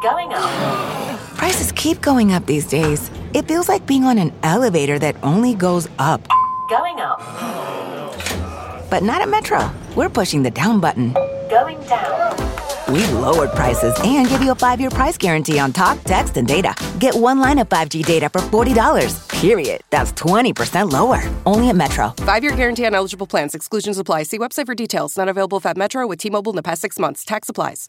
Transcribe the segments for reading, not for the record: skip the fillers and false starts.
Going up. Prices keep going up these days. It feels like being on an elevator that only goes up. Going up. But not at Metro. We're pushing the down button. Going down. We've lowered prices and give you a 5-year price guarantee on talk, text, and data. Get one line of 5G data for $40, period. That's 20% lower. Only at Metro. 5-year guarantee on eligible plans. Exclusions apply. See website for details. Not available at Metro with T-Mobile in the past 6 months. Tax applies.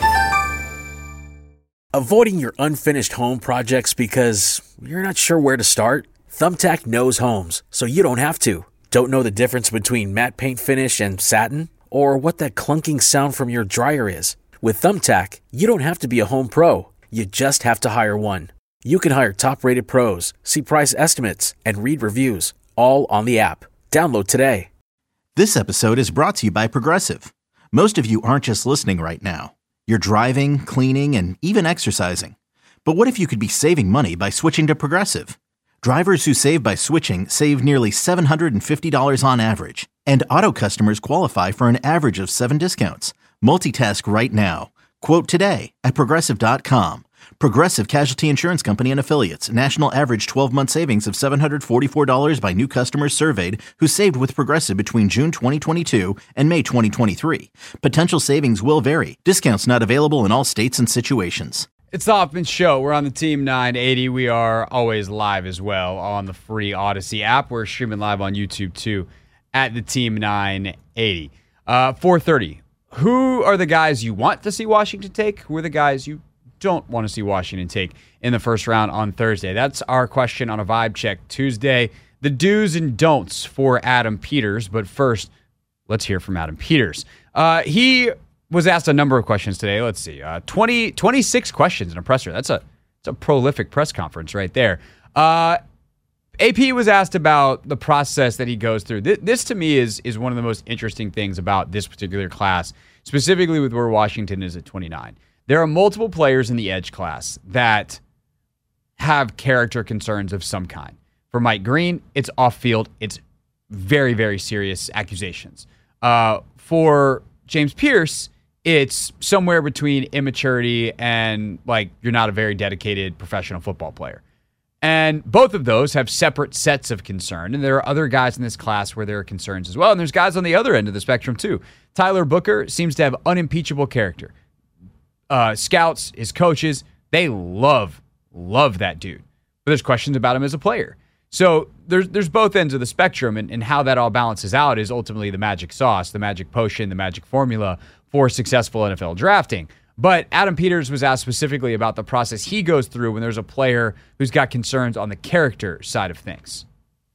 Avoiding your unfinished home projects because you're not sure where to start? Thumbtack knows homes, so you don't have to. Don't know the difference between matte paint finish and satin? Or what that clunking sound from your dryer is? With Thumbtack, you don't have to be a home pro. You just have to hire one. You can hire top-rated pros, see price estimates, and read reviews, all on the app. Download today. This episode is brought to you by Progressive. Most of you aren't just listening right now. You're driving, cleaning, and even exercising. But what if you could be saving money by switching to Progressive? Drivers who save by switching save nearly $750 on average. And auto customers qualify for an average of 7 discounts. Multitask right now. Quote today at Progressive.com. Progressive Casualty Insurance Company and Affiliates. National average 12-month savings of $744 by new customers surveyed who saved with Progressive between June 2022 and May 2023. Potential savings will vary. Discounts not available in all states and situations. It's the Hoffman Show. We're on the Team 980. We are always live as well on the free Odyssey app. We're streaming live on YouTube too at the Team 980. 4:30. Who are the guys you want to see Washington take? Who are the guys you don't want to see Washington take in the first round on Thursday? That's our question on a Vibe Check Tuesday. The do's and don'ts for Adam Peters. But first, let's hear from Adam Peters. He was asked a number of questions today. Let's see. 26 questions in a presser. That's a prolific press conference right there. AP was asked about the process that he goes through. This to me is one of the most interesting things about this particular class, specifically with where Washington is at 29. There are multiple players in the edge class that have character concerns of some kind. For Mike Green, it's off-field. It's very, very serious accusations. For James Pierce, it's somewhere between immaturity and like you're not a very dedicated professional football player. And both of those have separate sets of concern. And there are other guys in this class where there are concerns as well. And there's guys on the other end of the spectrum too. Tyler Booker seems to have unimpeachable character. Scouts, his coaches, they love that dude. But there's questions about him as a player. So there's both ends of the spectrum, and how that all balances out is ultimately the magic sauce, the magic potion, the magic formula for successful NFL drafting. But Adam Peters was asked specifically about the process he goes through when there's a player who's got concerns on the character side of things.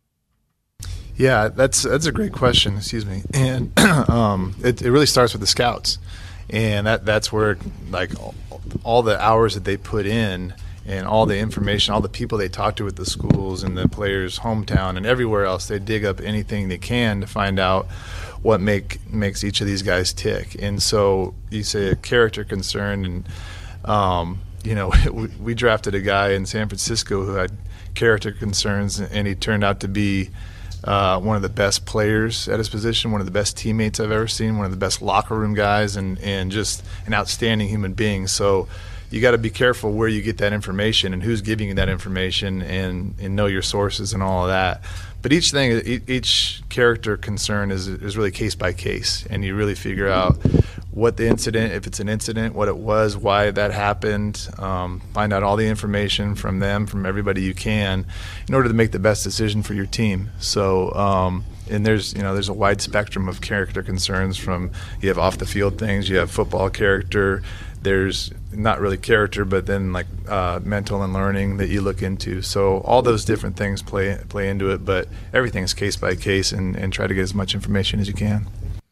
Yeah, that's a great question. Excuse me. And it really starts with the scouts, and that's where like all the hours that they put in and all the information, all the people they talk to at the schools and the players' hometown and everywhere else, they dig up anything they can to find out what makes each of these guys tick. And so you say a character concern, and we drafted a guy in San Francisco who had character concerns, and he turned out to be one of the best players at his position, one of the best teammates I've ever seen, one of the best locker room guys, and just an outstanding human being. So you got to be careful where you get that information and who's giving you that information, and know your sources and all of that. But each character concern is really case by case, and you really figure out what the incident, if it's an incident, what it was, why that happened. Find out all the information from them, from everybody you can, in order to make the best decision for your team. So, and there's a wide spectrum of character concerns. From you have off the field things, you have football character. There's not really character, but then like mental and learning that you look into. So all those different things play into it, but everything's case by case, and try to get as much information as you can.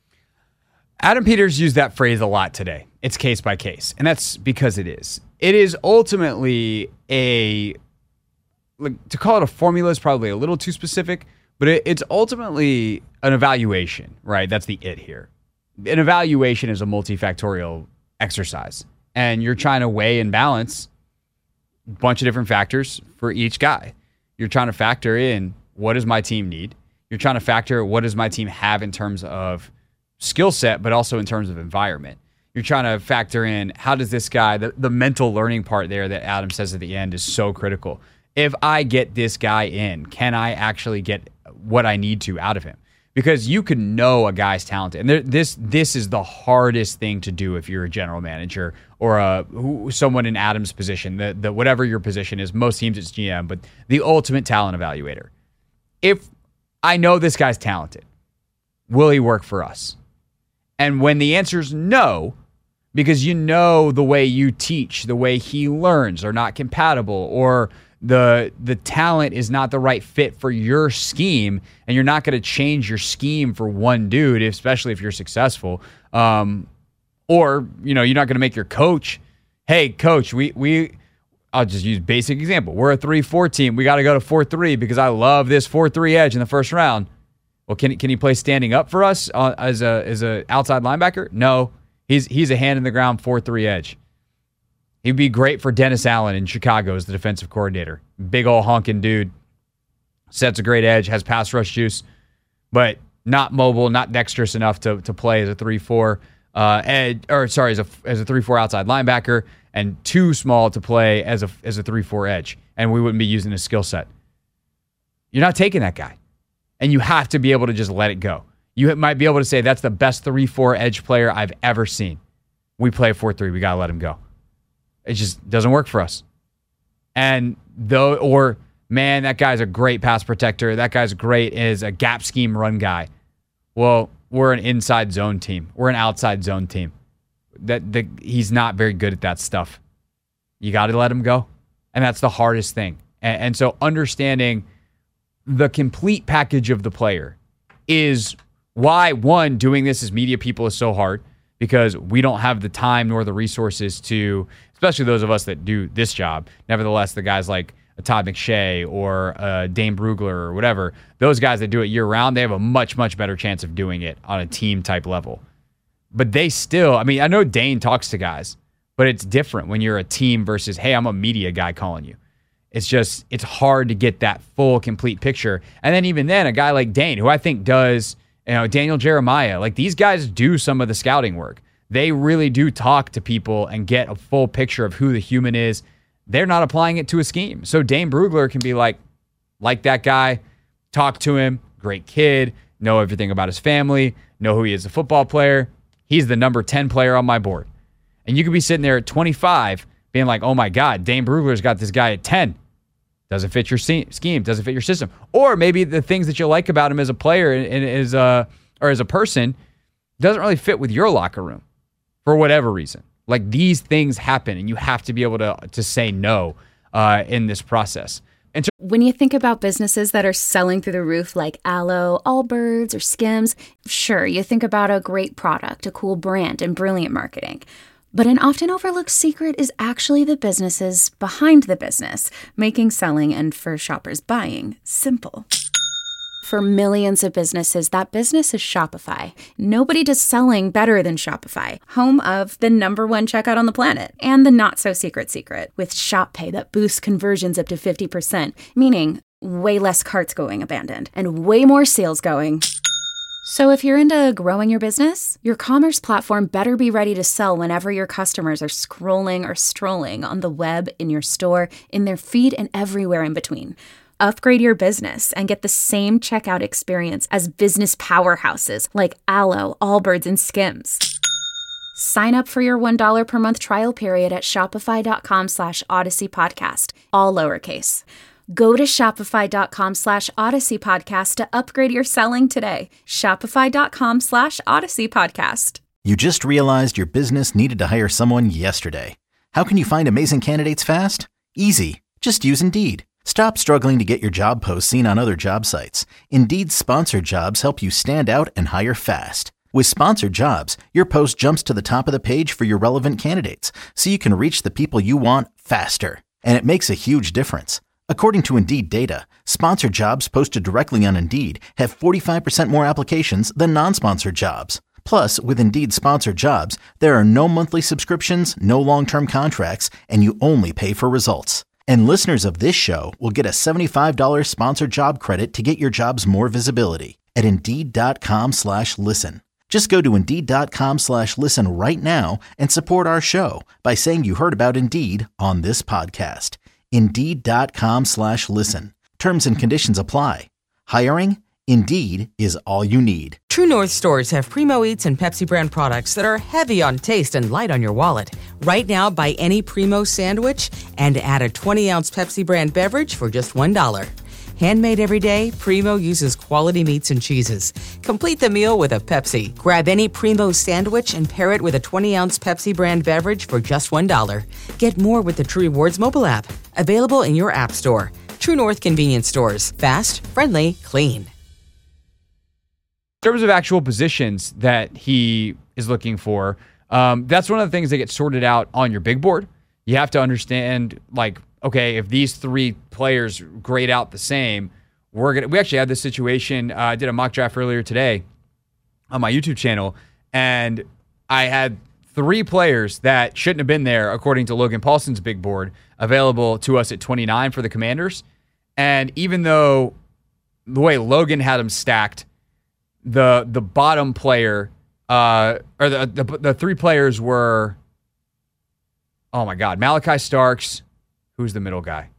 Adam Peters used that phrase a lot today. It's case by case, and that's because it is. It is ultimately to call it a formula is probably a little too specific, but it's ultimately an evaluation, right? That's the it here. An evaluation is a multifactorial exercise, and you're trying to weigh and balance a bunch of different factors for each guy. You're trying to factor in, what does my team need? You're trying to factor what does my team have in terms of skill set, but also in terms of environment. you're trying to factor in how does this guy, the mental learning part there that Adam says at the end is so critical. If I get this guy in, can I actually get what I need to out of him? Because you can know a guy's talented. And this is the hardest thing to do if you're a general manager or someone in Adam's position, the whatever your position is. Most teams it's GM, but the ultimate talent evaluator. If I know this guy's talented, will he work for us? And when the answer is no, because you know the way you teach, the way he learns are not compatible, or the talent is not the right fit for your scheme, and you're not going to change your scheme for one dude, especially if you're successful. Or, you're not going to make your coach, hey, coach, I'll just use basic example. We're a 3-4 team. We got to go to 4-3 because I love this 4-3 edge in the first round. Well, can he play standing up for us as a outside linebacker? No, he's a hand in the ground 4-3 edge. He'd be great for Dennis Allen in Chicago as the defensive coordinator. Big old honking dude. Sets a great edge, has pass rush juice, but not mobile, not dexterous enough to play as a 3-4 edge, as a 3-4 outside linebacker, and too small to play as a 3-4 edge. And we wouldn't be using his skill set. You're not taking that guy. And you have to be able to just let it go. You might be able to say, that's the best 3-4 edge player I've ever seen. We play 4-3. We got to let him go. It just doesn't work for us. Man, that guy's a great pass protector. That guy's great as a gap scheme run guy. Well, we're an inside zone team. We're an outside zone team. He's not very good at that stuff. You got to let him go. And that's the hardest thing. And so understanding the complete package of the player is why, one, doing this as media people is so hard, because we don't have the time nor the resources to, especially those of us that do this job. Nevertheless, the guys like Todd McShay or Dane Brugler or whatever, those guys that do it year-round, they have a much, much better chance of doing it on a team-type level. But they still, I know Dane talks to guys, but it's different when you're a team versus, hey, I'm a media guy calling you. It's hard to get that full, complete picture. And then even then, a guy like Dane, who I think does, Daniel Jeremiah, like these guys do some of the scouting work. They really do talk to people and get a full picture of who the human is. They're not applying it to a scheme. So Dane Brugler can be like that guy, talk to him, great kid, know everything about his family, know who he is as a football player. He's the number 10 player on my board. And you could be sitting there at 25 being like, oh my God, Dane Brugler's got this guy at 10. Doesn't fit your scheme, doesn't fit your system. Or maybe the things that you like about him as a player and as a person doesn't really fit with your locker room for whatever reason. Like these things happen, and you have to be able to say no in this process. And when you think about businesses that are selling through the roof like Aloe, Allbirds, or Skims, sure, you think about a great product, a cool brand, and brilliant marketing. But an often overlooked secret is actually the businesses behind the business, making selling and, for shoppers, buying simple. For millions of businesses, that business is Shopify. Nobody does selling better than Shopify, home of the #1 checkout on the planet, and the not-so-secret secret, with Shop Pay that boosts conversions up to 50%, meaning way less carts going abandoned, and way more sales going. So if you're into growing your business, your commerce platform better be ready to sell whenever your customers are scrolling or strolling on the web, in your store, in their feed, and everywhere in between. Upgrade your business and get the same checkout experience as business powerhouses like Aloe, Allbirds, and Skims. Sign up for your $1 per month trial period at shopify.com/Odyssey Podcast, all lowercase. Go to shopify.com/Odyssey Podcast to upgrade your selling today. Shopify.com/Odyssey Podcast. You just realized your business needed to hire someone yesterday. How can you find amazing candidates fast? Easy. Just use Indeed. Stop struggling to get your job posts seen on other job sites. Indeed's sponsored jobs help you stand out and hire fast. With sponsored jobs, your post jumps to the top of the page for your relevant candidates, so you can reach the people you want faster. And it makes a huge difference. According to Indeed data, sponsored jobs posted directly on Indeed have 45% more applications than non-sponsored jobs. Plus, with Indeed sponsored jobs, there are no monthly subscriptions, no long-term contracts, and you only pay for results. And listeners of this show will get a $75 sponsored job credit to get your jobs more visibility at Indeed.com/listen. Just go to Indeed.com/listen right now and support our show by saying you heard about Indeed on this podcast. Indeed.com/listen. Terms and conditions apply. Hiring? Indeed is all you need. True North stores have Primo Eats and Pepsi brand products that are heavy on taste and light on your wallet. Right now, buy any Primo sandwich and add a 20-ounce Pepsi brand beverage for just $1. Handmade every day, Primo uses quality meats and cheeses. Complete the meal with a Pepsi. Grab any Primo sandwich and pair it with a 20-ounce Pepsi brand beverage for just $1. Get more with the True Rewards mobile app. Available in your app store. True North convenience stores. Fast, friendly, clean. In terms of actual positions that he is looking for, that's one of the things that gets sorted out on your big board. You have to understand, like, okay, if these three players grade out the same, we actually had this situation. I did a mock draft earlier today on my YouTube channel, and I had three players that shouldn't have been there according to Logan Paulson's big board available to us at 29 for the Commanders. And even though the way Logan had them stacked, the bottom player, or the three players were, oh my God, Malachi Starks, who's the middle guy?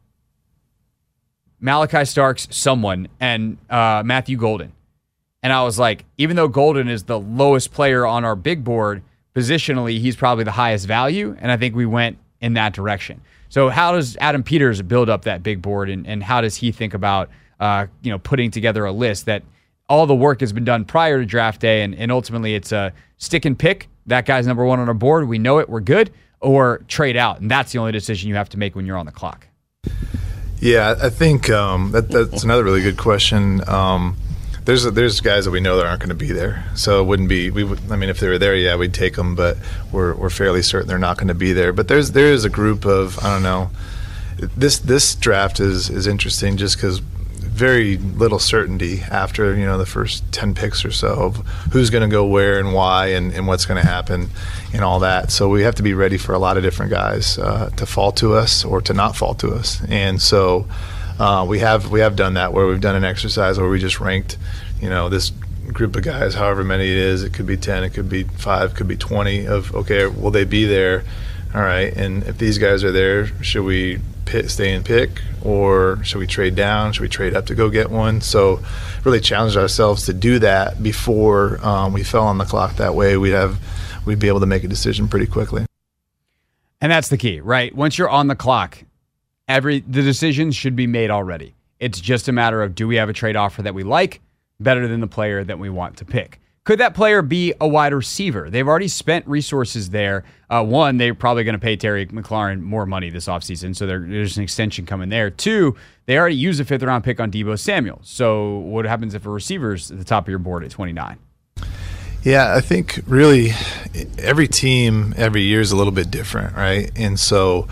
Malachi Starks, someone, and Matthew Golden. And I was like, even though Golden is the lowest player on our big board, positionally, he's probably the highest value, and I think we went in that direction. So how does Adam Peters build up that big board, and how does he think about putting together a list that all the work has been done prior to draft day, and ultimately it's a stick and pick. That guy's number one on our board. We know it. We're good. Or trade out. And that's the only decision you have to make when you're on the clock. Yeah, I think that's another really good question. There's guys that we know that aren't going to be there. So it wouldn't be, if they were there, yeah, we'd take them, but we're fairly certain they're not going to be there. But there is a group of, I don't know, this draft is interesting just because very little certainty after the first 10 picks or so of who's going to go where and why and what's going to happen and all that. So we have to be ready for a lot of different guys to fall to us or to not fall to us. And so we have done that, where we've done an exercise where we just ranked this group of guys, however many it is. It could be 10, it could be 5, it could be 20 of, okay, will they be there? All right, and if these guys are there, should we stay and pick, or should we trade down? Should we trade up to go get one? So really challenged ourselves to do that before we fell on the clock. That way we'd be able to make a decision pretty quickly. And that's the key, right? Once you're on the clock, the decisions should be made already. It's just a matter of, do we have a trade offer that we like better than the player that we want to pick? Could that player be a wide receiver? They've already spent resources there. One, they're probably going to pay Terry McLaurin more money this offseason, so there's an extension coming there. Two, they already used a fifth-round pick on Deebo Samuel. So what happens if a receiver's at the top of your board at 29? Yeah, I think really every team every year is a little bit different, right? And so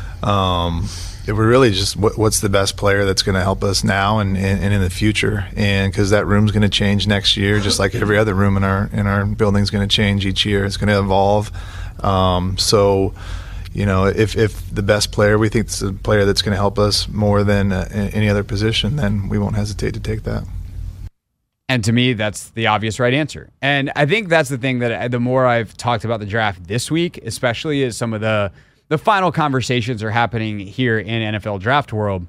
we're really just what's the best player that's going to help us now and in the future, and because that room's going to change next year, just like every other room in our building is going to change each year. It's going to evolve. So if the best player we think is a player that's going to help us more than any other position, then we won't hesitate to take that. And to me, that's the obvious right answer. And I think that's the thing that the more I've talked about the draft this week, especially, is some of the final conversations are happening here in NFL draft world.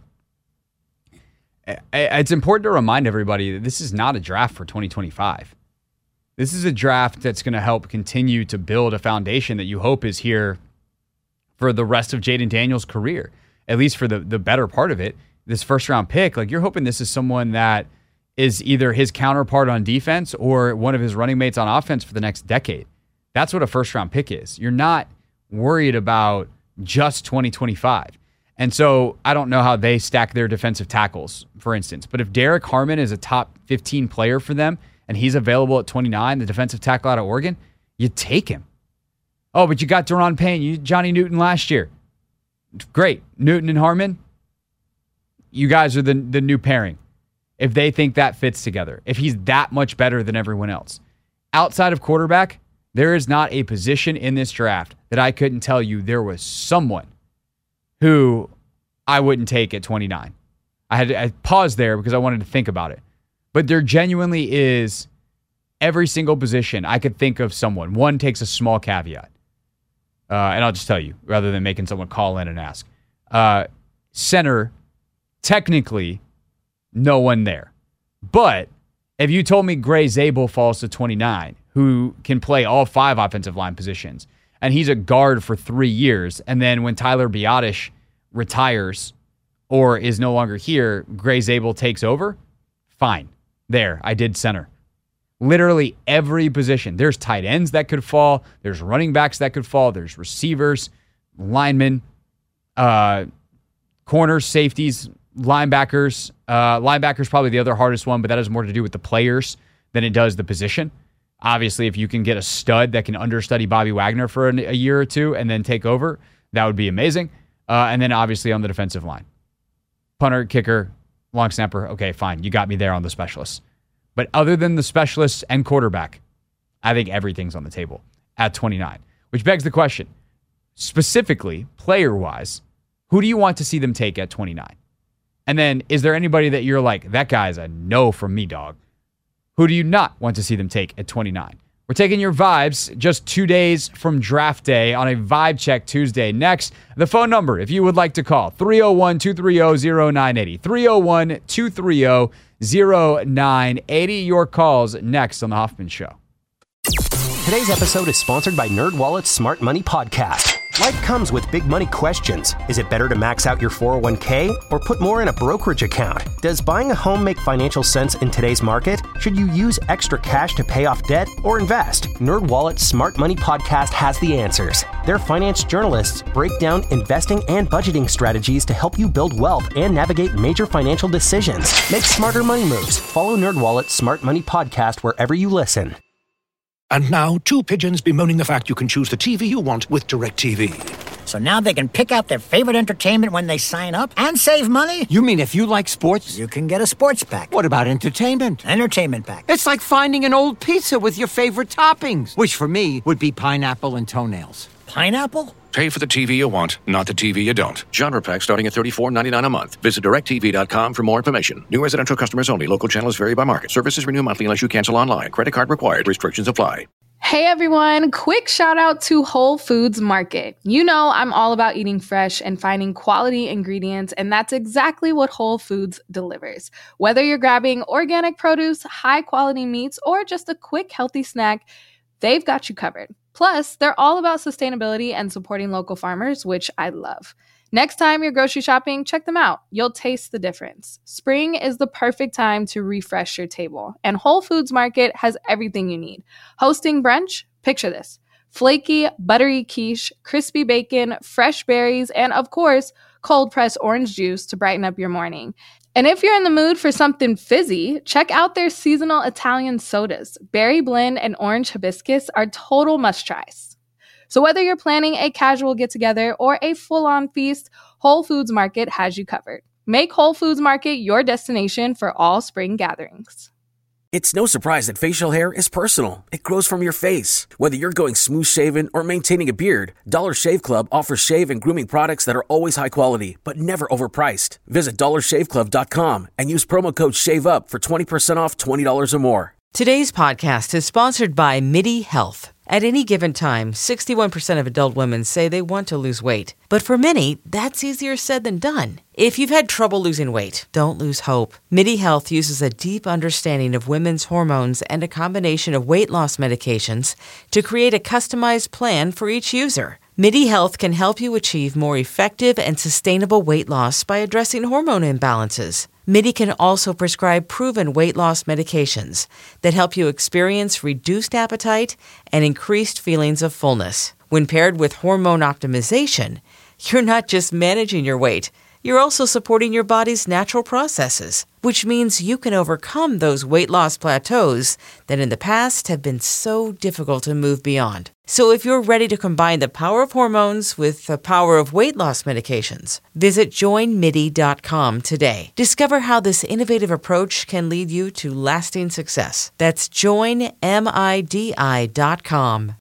It's important to remind everybody that this is not a draft for 2025. This is a draft that's going to help continue to build a foundation that you hope is here for the rest of Jayden Daniels' career, at least for the better part of it. This first-round pick, like, you're hoping this is someone that is either his counterpart on defense or one of his running mates on offense for the next decade. That's what a first-round pick is. You're not worried about just 2025. And so I don't know how they stack their defensive tackles, for instance. But if Derek Harmon is a top 15 player for them and he's available at 29, the defensive tackle out of Oregon, you take him. Oh, but you got Daron Payne, Johnny Newton last year. Great. Newton and Harmon, you guys are the new pairing. If they think that fits together, if he's that much better than everyone else. Outside of quarterback, there is not a position in this draft that I couldn't tell you there was someone who I wouldn't take at 29. I paused there because I wanted to think about it. But there genuinely is every single position, I could think of someone. One takes a small caveat. And I'll just tell you, rather than making someone call in and ask. Center, technically, no one there. But if you told me Gray Zabel falls to 29, who can play all 5 offensive line positions, and he's a guard for 3 years, and then when Tyler Biadasz retires or is no longer here, Gray Zabel takes over, fine. There, I did center. Literally every position. There's tight ends that could fall. There's running backs that could fall. There's receivers, linemen, corners, safeties, linebackers. Linebackers probably the other hardest one, but that has more to do with the players than it does the position. Obviously, if you can get a stud that can understudy Bobby Wagner for a year or two and then take over, that would be amazing. And then obviously on the defensive line. Punter, kicker, long snapper. Okay, fine. You got me there on the specialists. But other than the specialists and quarterback, I think everything's on the table at 29. Which begs the question, specifically, player-wise, who do you want to see them take at 29? And then is there anybody that you're like, that guy's a no from me, dog? Who do you not want to see them take at 29? We're taking your vibes just 2 days from draft day on a Vibe Check Tuesday. Next, the phone number, if you would like to call, 301-230-0980. 301-230-0980. Your calls next on The Hoffman Show. Today's episode is sponsored by NerdWallet's Smart Money Podcast. Life comes with big money questions. Is it better to max out your 401k or put more in a brokerage account? Does buying a home make financial sense in today's market? Should you use extra cash to pay off debt or invest? NerdWallet's Smart Money Podcast has the answers. Their finance journalists break down investing and budgeting strategies to help you build wealth and navigate major financial decisions. Make smarter money moves. Follow NerdWallet's Smart Money Podcast wherever you listen. And now, 2 pigeons bemoaning the fact you can choose the TV you want with DirecTV. So now they can pick out their favorite entertainment when they sign up and save money? You mean if you like sports? You can get a sports pack. What about entertainment? Entertainment pack. It's like finding an old pizza with your favorite toppings, which for me would be pineapple and toenails. Pineapple? Pay for the TV you want, not the TV you don't. Genre pack starting at $34.99 a month. Visit DirecTV.com for more information. New residential customers only. Local channels vary by market. Services renew monthly unless you cancel online. Credit card required. Restrictions apply. Hey everyone, quick shout out to Whole Foods Market. You know I'm all about eating fresh and finding quality ingredients, and that's exactly what Whole Foods delivers. Whether you're grabbing organic produce, high quality meats, or just a quick healthy snack, they've got you covered. Plus, they're all about sustainability and supporting local farmers, which I love. Next time you're grocery shopping, check them out. You'll taste the difference. Spring is the perfect time to refresh your table, and Whole Foods Market has everything you need. Hosting brunch? Picture this. Flaky, buttery quiche, crispy bacon, fresh berries, and of course, cold-pressed orange juice to brighten up your morning. And if you're in the mood for something fizzy, check out their seasonal Italian sodas. Berry blend and orange hibiscus are total must-tries. So whether you're planning a casual get-together or a full-on feast, Whole Foods Market has you covered. Make Whole Foods Market your destination for all spring gatherings. It's no surprise that facial hair is personal. It grows from your face. Whether you're going smooth shaven or maintaining a beard, Dollar Shave Club offers shave and grooming products that are always high quality, but never overpriced. Visit dollarshaveclub.com and use promo code SHAVEUP for 20% off $20 or more. Today's podcast is sponsored by MIDI Health. At any given time, 61% of adult women say they want to lose weight. But for many, that's easier said than done. If you've had trouble losing weight, don't lose hope. MIDI Health uses a deep understanding of women's hormones and a combination of weight loss medications to create a customized plan for each user. MIDI Health can help you achieve more effective and sustainable weight loss by addressing hormone imbalances. MIDI can also prescribe proven weight loss medications that help you experience reduced appetite and increased feelings of fullness. When paired with hormone optimization, you're not just managing your weight, you're also supporting your body's natural processes, which means you can overcome those weight loss plateaus that in the past have been so difficult to move beyond. So if you're ready to combine the power of hormones with the power of weight loss medications, visit joinmidi.com today. Discover how this innovative approach can lead you to lasting success. That's joinmidi.com.